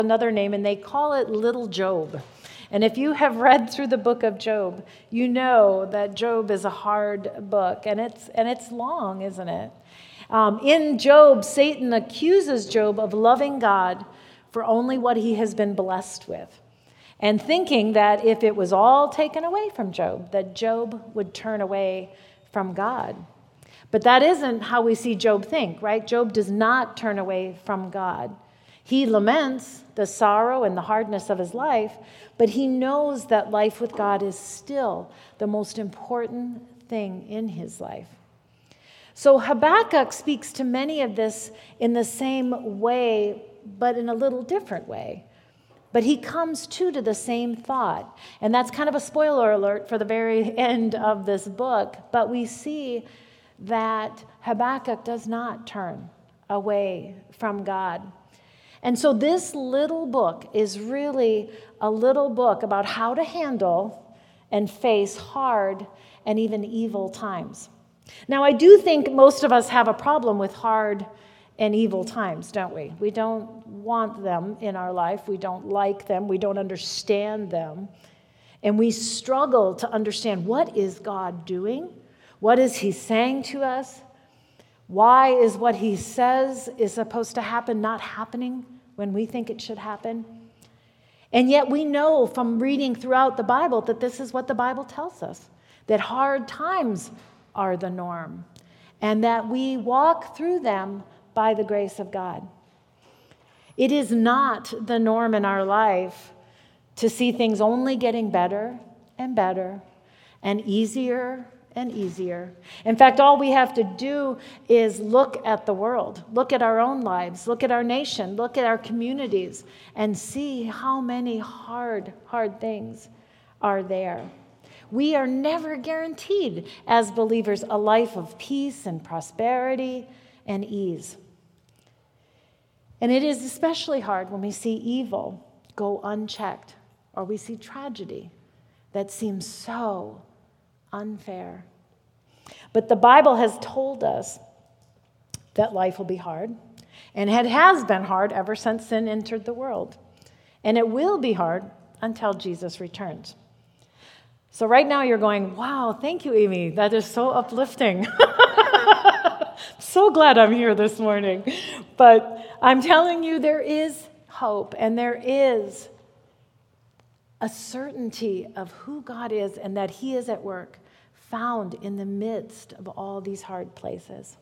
another name, and they call it Little Job. And if you have read through the book of Job, you know that Job is a hard book, and it's long, isn't it? In Job, Satan accuses Job of loving God for only what he has been blessed with, and thinking that if it was all taken away from Job, that Job would turn away from God. But that isn't how we see Job think, right? Job does not turn away from God. He laments the sorrow and the hardness of his life, but he knows that life with God is still the most important thing in his life. So Habakkuk speaks to many of this in the same way, but in a little different way. But he comes to the same thought. And that's kind of a spoiler alert for the very end of this book. But we see that Habakkuk does not turn away from God. And so this little book is really a little book about how to handle and face hard and even evil times. Now, I do think most of us have a problem with hard and evil times, don't we? We don't want them in our life. We don't like them. We don't understand them. And we struggle to understand, what is God doing? What is he saying to us? Why is what he says is supposed to happen not happening when we think it should happen? And yet we know from reading throughout the Bible that this is what the Bible tells us, that hard times are the norm, and that we walk through them by the grace of God. It is not the norm in our life to see things only getting better and better and easier and easier. In fact, all we have to do is look at the world, look at our own lives, look at our nation, look at our communities, and see how many hard things are there. We are never guaranteed, as believers, a life of peace and prosperity and ease. And it is especially hard when we see evil go unchecked, or we see tragedy that seems so unfair. But the Bible has told us that life will be hard, and it has been hard ever since sin entered the world. And it will be hard until Jesus returns. So right now you're going, wow, thank you, Amy. That is so uplifting. So glad I'm here this morning. But I'm telling you, there is hope, and there is a certainty of who God is and that he is at work, found in the midst of all these hard places.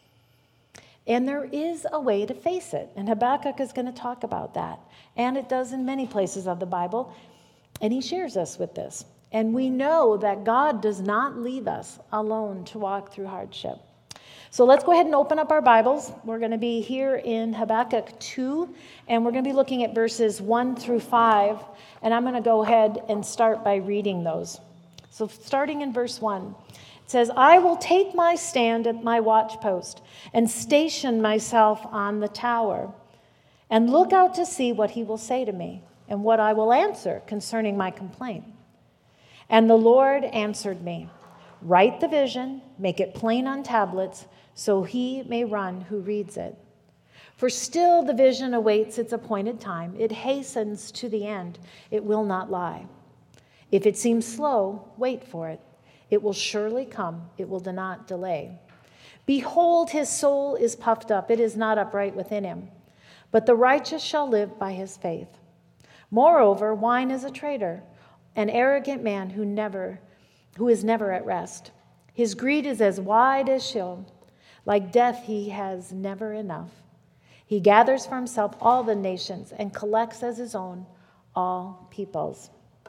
And there is a way to face it, and Habakkuk is going to talk about that. And it does in many places of the Bible, and he shares us with this. And we know that God does not leave us alone to walk through hardship. So let's go ahead and open up our Bibles. We're going to be here in Habakkuk 2, and we're going to be looking at verses 1 through 5. And I'm going to go ahead and start by reading those. So starting in verse 1, it says, I will take my stand at my watchpost and station myself on the tower and look out to see what he will say to me and what I will answer concerning my complaint. And the Lord answered me, write the vision, make it plain on tablets, so he may run who reads it. For still the vision awaits its appointed time. It hastens to the end. It will not lie. If it seems slow, wait for it. It will surely come. It will not delay. Behold, his soul is puffed up. It is not upright within him. But the righteous shall live by his faith. Moreover, wine is a traitor, an arrogant man who is never at rest. His greed is as wide as Sheol. Like death, he has never enough. He gathers for himself all the nations and collects as his own all peoples.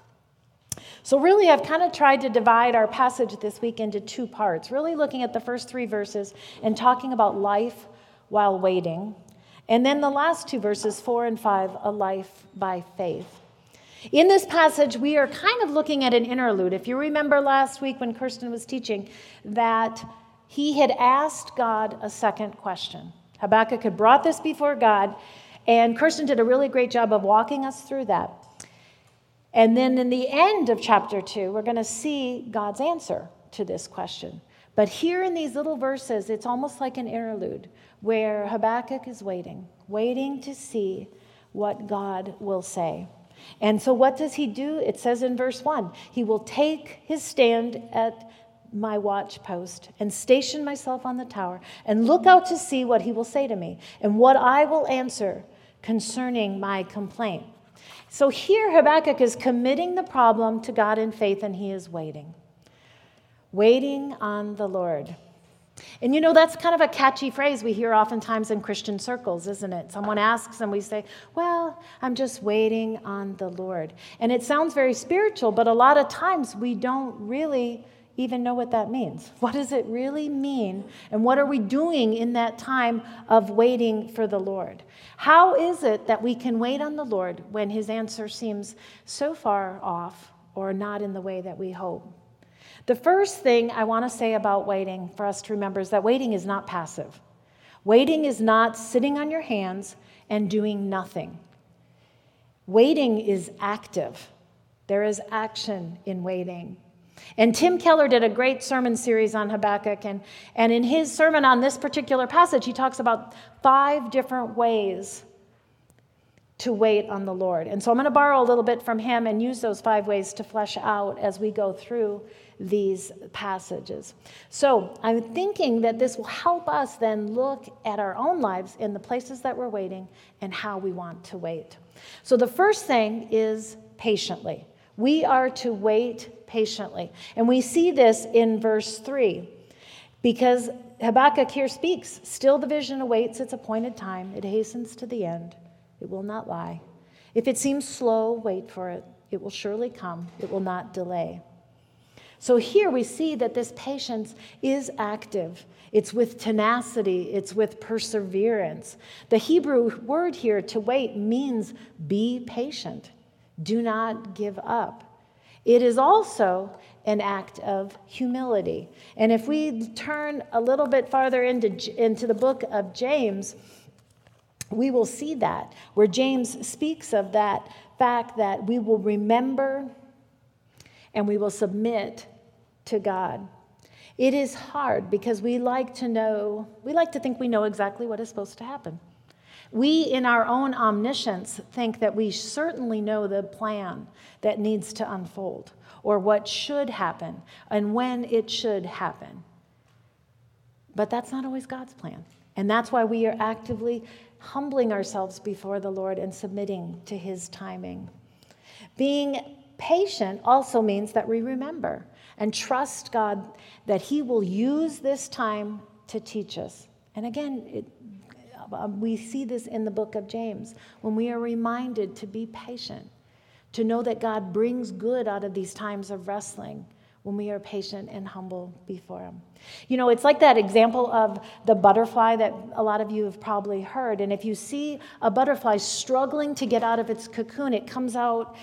So really, I've kind of tried to divide our passage this week into two parts, really looking at the first 3 verses and talking about life while waiting. And then the last 2 verses, 4 and 5, a life by faith. In this passage, we are kind of looking at an interlude. If you remember last week when Kirsten was teaching, that he had asked God a second question. Habakkuk had brought this before God, and Kirsten did a really great job of walking us through that. And then in the end of chapter 2, we're going to see God's answer to this question. But here in these little verses, it's almost like an interlude where Habakkuk is waiting to see what God will say. And so what does he do? It says in verse 1, he will take his stand at my watch post and station myself on the tower and look out to see what he will say to me and what I will answer concerning my complaint. So here Habakkuk is committing the problem to God in faith, and he is waiting. Waiting on the Lord. And that's kind of a catchy phrase we hear oftentimes in Christian circles, isn't it? Someone asks and we say, well, I'm just waiting on the Lord. And it sounds very spiritual, but a lot of times we don't really even know what that means. What does it really mean? And what are we doing in that time of waiting for the Lord? How is it that we can wait on the Lord when his answer seems so far off or not in the way that we hope? The first thing I want to say about waiting for us to remember is that waiting is not passive. Waiting is not sitting on your hands and doing nothing. Waiting is active. There is action in waiting. And Tim Keller did a great sermon series on Habakkuk, and in his sermon on this particular passage, he talks about 5 different ways to wait on the Lord. And so I'm going to borrow a little bit from him and use those 5 ways to flesh out as we go through these passages. So I'm thinking that this will help us then look at our own lives in the places that we're waiting and how we want to wait. So the first thing is patiently. We are to wait patiently. And we see this in verse 3, because Habakkuk here speaks, still the vision awaits its appointed time. It hastens to the end. It will not lie. If it seems slow, wait for it. It will surely come. It will not delay. So here we see that this patience is active. It's with tenacity. It's with perseverance. The Hebrew word here, to wait, means be patient. Do not give up. It is also an act of humility. And if we turn a little bit farther into the book of James, we will see that, where James speaks of that fact that we will remember and we will submit to God. It is hard because we like to think we know exactly what is supposed to happen. We, in our own omniscience, think that we certainly know the plan that needs to unfold, or what should happen, and when it should happen. But that's not always God's plan. And that's why we are actively humbling ourselves before the Lord and submitting to his timing. Being patient also means that we remember and trust God that he will use this time to teach us. And again, we see this in the book of James, when we are reminded to be patient, to know that God brings good out of these times of wrestling when we are patient and humble before him. It's like that example of the butterfly that a lot of you have probably heard. And if you see a butterfly struggling to get out of its cocoon, it comes out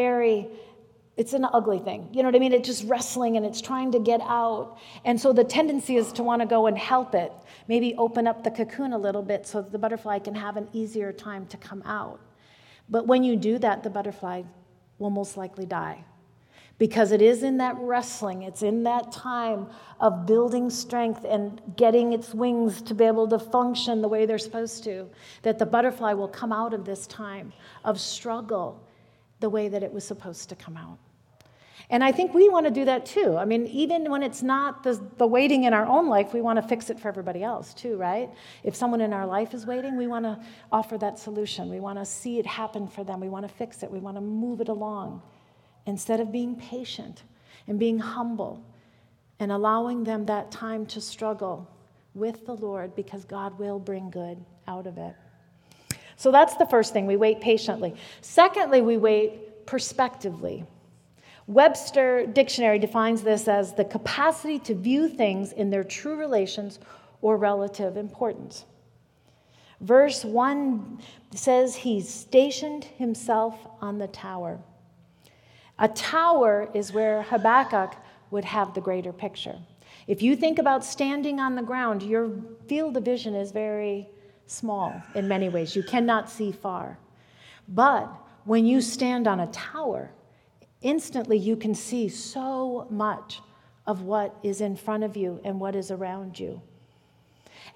it's an ugly thing. You know what I mean? It's just wrestling and it's trying to get out. And so the tendency is to want to go and help it, maybe open up the cocoon a little bit so that the butterfly can have an easier time to come out. But when you do that, the butterfly will most likely die. Because it is in that wrestling, it's in that time of building strength and getting its wings to be able to function the way they're supposed to, that the butterfly will come out of this time of struggle the way that it was supposed to come out. And I think we want to do that too. I mean, even when it's not the waiting in our own life, we want to fix it for everybody else too, right? If someone in our life is waiting, we want to offer that solution. We want to see it happen for them. We want to fix it. We want to move it along instead of being patient and being humble and allowing them that time to struggle with the Lord, because God will bring good out of it. So that's the first thing. We wait patiently. Secondly, we wait prospectively. Webster Dictionary defines this as the capacity to view things in their true relations or relative importance. Verse 1 says he stationed himself on the tower. A tower is where Habakkuk would have the greater picture. If you think about standing on the ground, your field of vision is very small in many ways. You cannot see far. But when you stand on a tower, instantly you can see so much of what is in front of you and what is around you.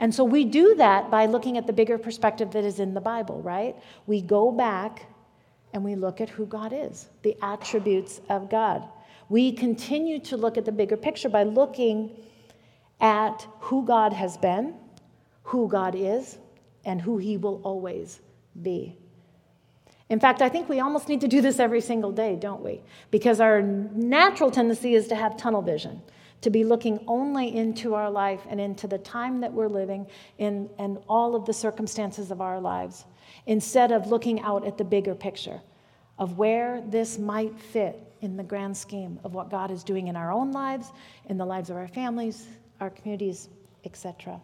And so we do that by looking at the bigger perspective that is in the Bible, right? We go back and we look at who God is, the attributes of God. We continue to look at the bigger picture by looking at who God has been, who God is, and who he will always be. In fact, I think we almost need to do this every single day, don't we? Because our natural tendency is to have tunnel vision, to be looking only into our life and into the time that we're living in and all of the circumstances of our lives, instead of looking out at the bigger picture of where this might fit in the grand scheme of what God is doing in our own lives, in the lives of our families, our communities, etc.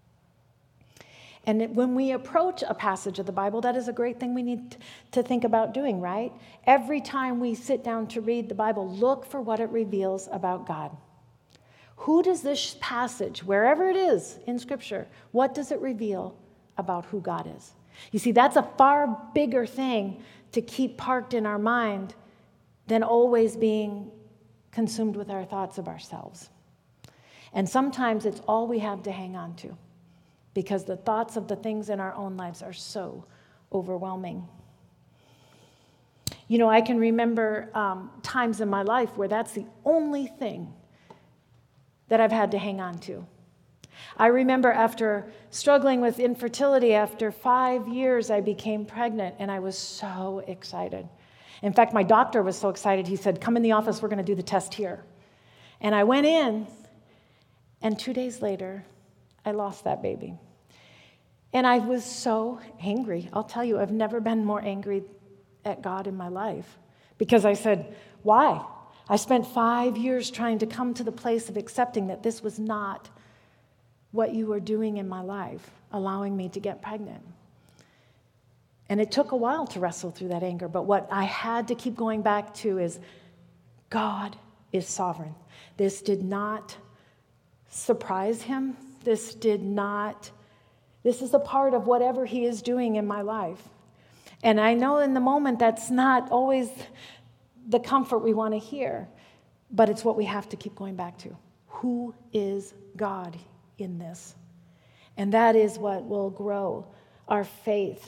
And when we approach a passage of the Bible, that is a great thing we need to think about doing, right? Every time we sit down to read the Bible, look for what it reveals about God. Who does this passage, wherever it is in Scripture, what does it reveal about who God is? You see, that's a far bigger thing to keep parked in our mind than always being consumed with our thoughts of ourselves. And sometimes it's all we have to hang on to, because the thoughts of the things in our own lives are so overwhelming. You know, I can remember times in my life where that's the only thing that I've had to hang on to. I remember after struggling with infertility, after 5 years, I became pregnant, and I was so excited. In fact, my doctor was so excited, he said, "Come in the office, we're going to do the test here." And I went in, and 2 days later, I lost that baby. And I was so angry. I'll tell you, I've never been more angry at God in my life, because I said, why? I spent 5 years trying to come to the place of accepting that this was not what you were doing in my life, allowing me to get pregnant. And it took a while to wrestle through that anger, but what I had to keep going back to is God is sovereign. This did not surprise him. This is a part of whatever he is doing in my life. And I know in the moment that's not always the comfort we want to hear, but it's what we have to keep going back to. Who is God in this? And that is what will grow our faith.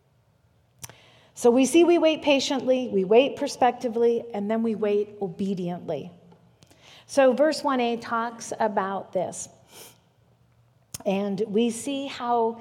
So we see we wait patiently, we wait prospectively, and then we wait obediently. So verse 1a talks about this. And we see how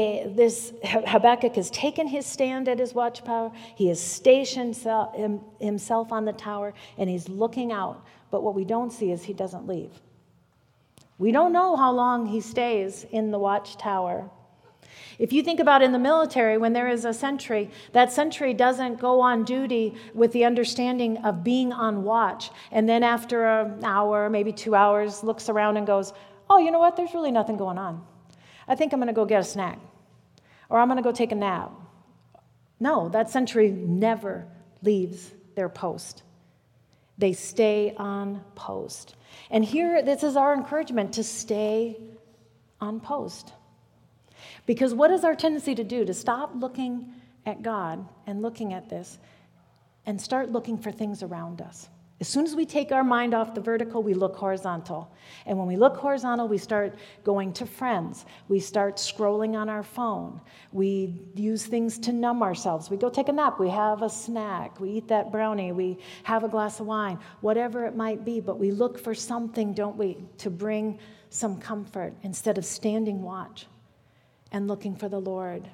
Habakkuk has taken his stand at his watchtower. He has stationed himself on the tower, and he's looking out. But what we don't see is he doesn't leave. We don't know how long he stays in the watchtower. If you think about in the military, when there is a sentry, that sentry doesn't go on duty with the understanding of being on watch. And then after an hour, maybe 2 hours, looks around and goes, oh, you know what? There's really nothing going on. I think I'm going to go get a snack. Or I'm going to go take a nap. No, that sentry never leaves their post. They stay on post. And here, this is our encouragement to stay on post. Because what is our tendency to do? To stop looking at God and looking at this and start looking for things around us. As soon as we take our mind off the vertical, we look horizontal. And when we look horizontal, we start going to friends. We start scrolling on our phone. We use things to numb ourselves. We go take a nap. We have a snack. We eat that brownie. We have a glass of wine, whatever it might be. But we look for something, don't we, to bring some comfort instead of standing watch and looking for the Lord.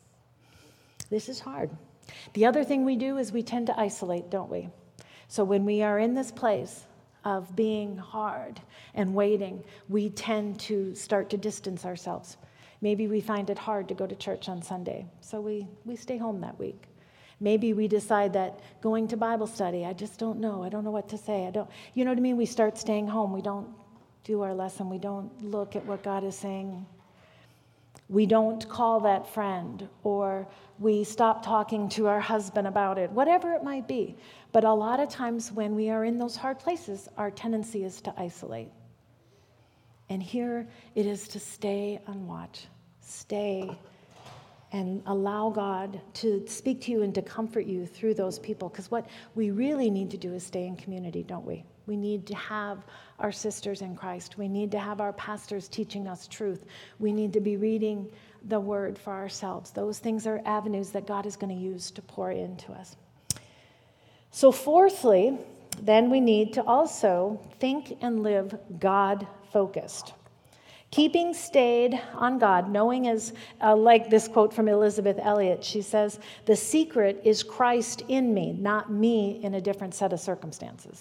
This is hard. The other thing we do is we tend to isolate, don't we? So when we are in this place of being hard and waiting, we tend to start to distance ourselves. Maybe we find it hard to go to church on Sunday, so we stay home that week. Maybe we decide that going to Bible study, I just don't know. I don't know what to say. You know what I mean? We start staying home. We don't do our lesson. We don't look at what God is saying. We don't call that friend, or we stop talking to our husband about it, whatever it might be. But a lot of times when we are in those hard places, our tendency is to isolate. And here it is to stay on watch, stay and allow God to speak to you and to comfort you through those people. Because what we really need to do is stay in community, don't we? We need to have our sisters in Christ. We need to have our pastors teaching us truth. We need to be reading the word for ourselves. Those things are avenues that God is going to use to pour into us. So fourthly, then we need to also think and live God-focused. Keeping stayed on God, knowing is like this quote from Elizabeth Elliot. She says, "The secret is Christ in me, not me in a different set of circumstances."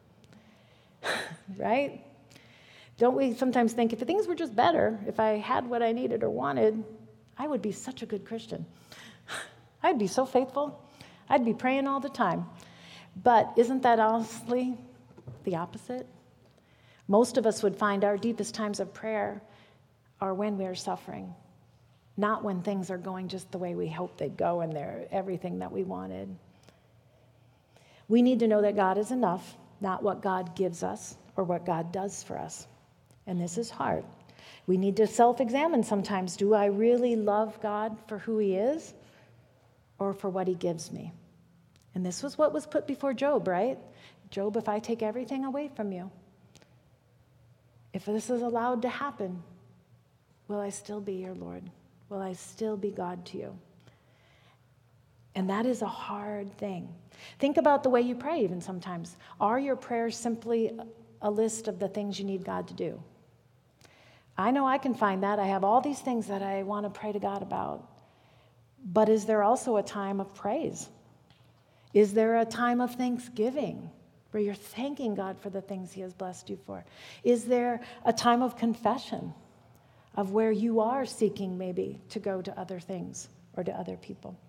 Right? Don't we sometimes think if things were just better, if I had what I needed or wanted, I would be such a good Christian. I'd be so faithful. I'd be praying all the time. But isn't that honestly the opposite? Most of us would find our deepest times of prayer are when we are suffering, not when things are going just the way we hoped they'd go and they're everything that we wanted. We need to know that God is enough, not what God gives us or what God does for us. And this is hard. We need to self-examine sometimes. Do I really love God for who he is or for what he gives me? And this was what was put before Job, right? Job, if I take everything away from you, if this is allowed to happen, will I still be your Lord? Will I still be God to you? And that is a hard thing. Think about the way you pray even sometimes. Are your prayers simply a list of the things you need God to do? I know I can find that. I have all these things that I want to pray to God about. But is there also a time of praise? Is there a time of thanksgiving where you're thanking God for the things he has blessed you for? Is there a time of confession of where you are seeking maybe to go to other things or to other people?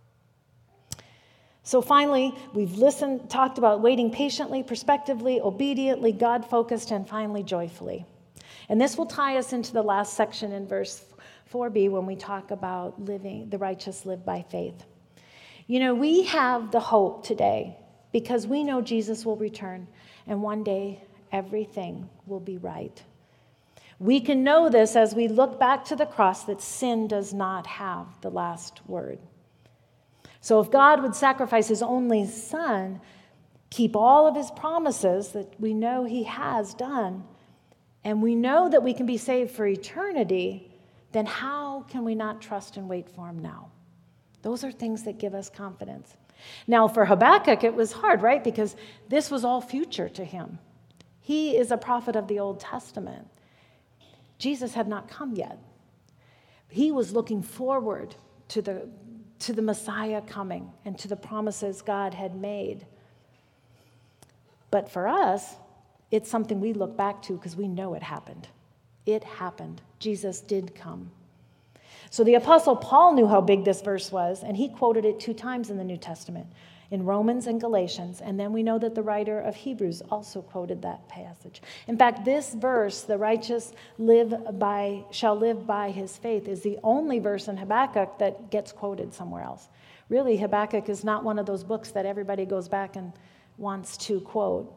So finally, we've talked about waiting patiently, prospectively, obediently, God-focused, and finally joyfully. And this will tie us into the last section in verse 4b when we talk about the righteous live by faith. You know, we have the hope today because we know Jesus will return and one day everything will be right. We can know this as we look back to the cross that sin does not have the last word. So if God would sacrifice his only son, keep all of his promises that we know he has done, and we know that we can be saved for eternity, then how can we not trust and wait for him now? Those are things that give us confidence. Now, for Habakkuk, it was hard, right? Because this was all future to him. He is a prophet of the Old Testament. Jesus had not come yet. He was looking forward to the Messiah coming and to the promises God had made. But for us, it's something we look back to because we know it happened. It happened. Jesus did come. So the Apostle Paul knew how big this verse was, and he quoted it 2 times in the New Testament, in Romans and Galatians, and then we know that the writer of Hebrews also quoted that passage. In fact, this verse, the righteous shall live by his faith, is the only verse in Habakkuk that gets quoted somewhere else. Really, Habakkuk is not one of those books that everybody goes back and wants to quote.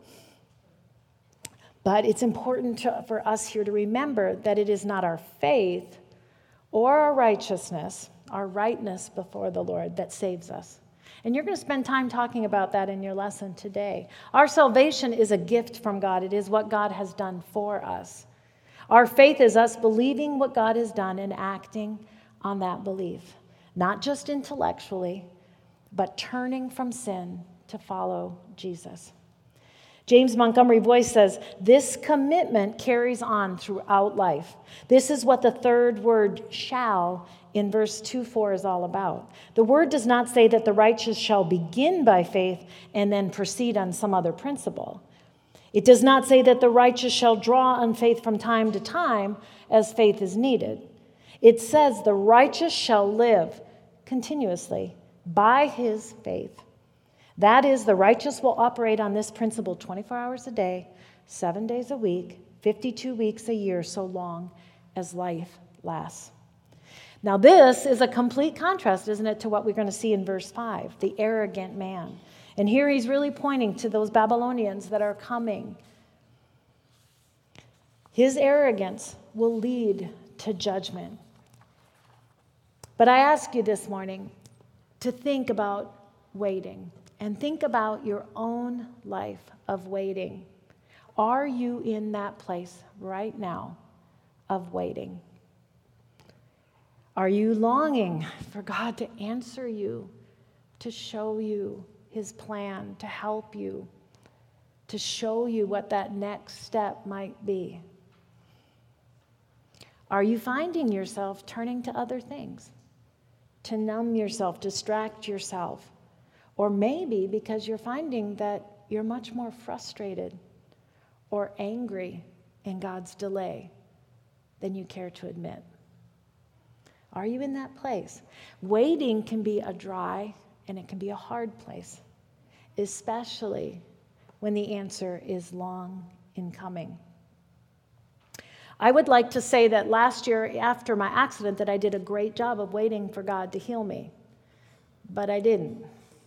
But it's important for us here to remember that it is not our faith or our righteousness, our rightness before the Lord that saves us. And you're going to spend time talking about that in your lesson today. Our salvation is a gift from God. It is what God has done for us. Our faith is us believing what God has done and acting on that belief, not just intellectually, but turning from sin to follow Jesus. James Montgomery Boice says, this commitment carries on throughout life. This is what the third word, shall, in verse 2-4 is all about. The word does not say that the righteous shall begin by faith and then proceed on some other principle. It does not say that the righteous shall draw on faith from time to time as faith is needed. It says the righteous shall live continuously by his faith. That is, the righteous will operate on this principle 24 hours a day, 7 days a week, 52 weeks a year, so long as life lasts. Now, this is a complete contrast, isn't it, to what we're going to see in verse 5, the arrogant man. And here he's really pointing to those Babylonians that are coming. His arrogance will lead to judgment. But I ask you this morning to think about waiting and think about your own life of waiting. Are you in that place right now of waiting? Are you longing for God to answer you, to show you his plan, to help you, to show you what that next step might be? Are you finding yourself turning to other things, to numb yourself, distract yourself? Or maybe because you're finding that you're much more frustrated or angry in God's delay than you care to admit. Are you in that place? Waiting can be a dry and it can be a hard place, especially when the answer is long in coming. I would like to say that last year after my accident that I did a great job of waiting for God to heal me, but I didn't.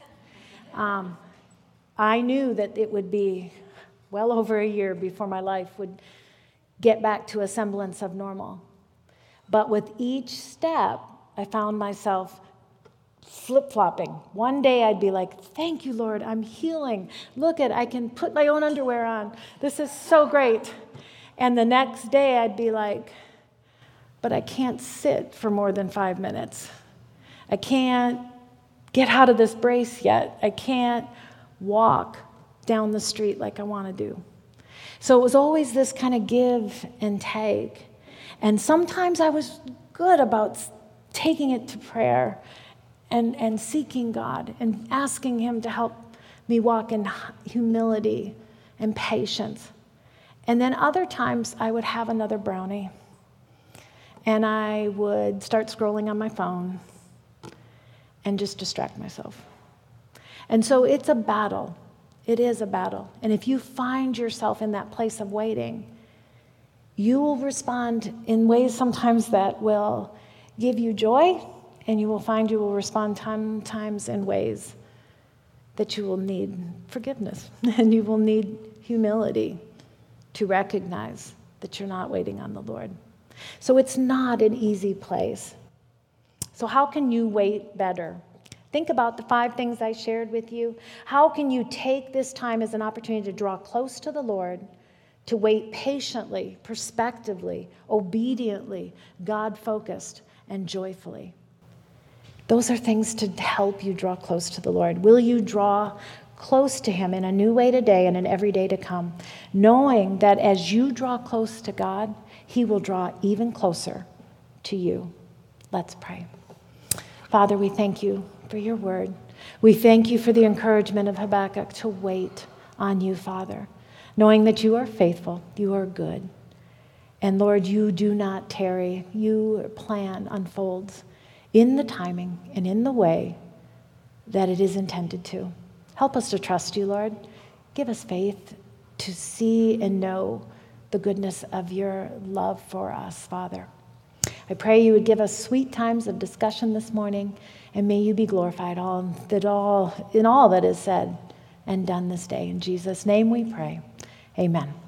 I knew that it would be well over a year before my life would get back to a semblance of normal. But with each step, I found myself flip-flopping. One day I'd be like, thank you, Lord, I'm healing. Look I can put my own underwear on. This is so great. And the next day I'd be like, but I can't sit for more than 5 minutes. I can't get out of this brace yet. I can't walk down the street like I want to do. So it was always this kind of give and take. And sometimes I was good about taking it to prayer and seeking God and asking him to help me walk in humility and patience. And then other times I would have another brownie and I would start scrolling on my phone and just distract myself. And so it's a battle. It is a battle. And if you find yourself in that place of waiting, you will respond in ways sometimes that will give you joy, and you will find you will respond sometimes in ways that you will need forgiveness, and you will need humility to recognize that you're not waiting on the Lord. So it's not an easy place. So how can you wait better? Think about the 5 things I shared with you. How can you take this time as an opportunity to draw close to the Lord, to wait patiently, prospectively, obediently, God-focused, and joyfully? Those are things to help you draw close to the Lord. Will you draw close to him in a new way today and in every day to come, knowing that as you draw close to God, he will draw even closer to you? Let's pray. Father, we thank you for your word. We thank you for the encouragement of Habakkuk to wait on you, Father, knowing that you are faithful, you are good. And Lord, you do not tarry. Your plan unfolds in the timing and in the way that it is intended to. Help us to trust you, Lord. Give us faith to see and know the goodness of your love for us, Father. I pray you would give us sweet times of discussion this morning, and may you be glorified in all that is said and done this day. In Jesus' name we pray. Amen.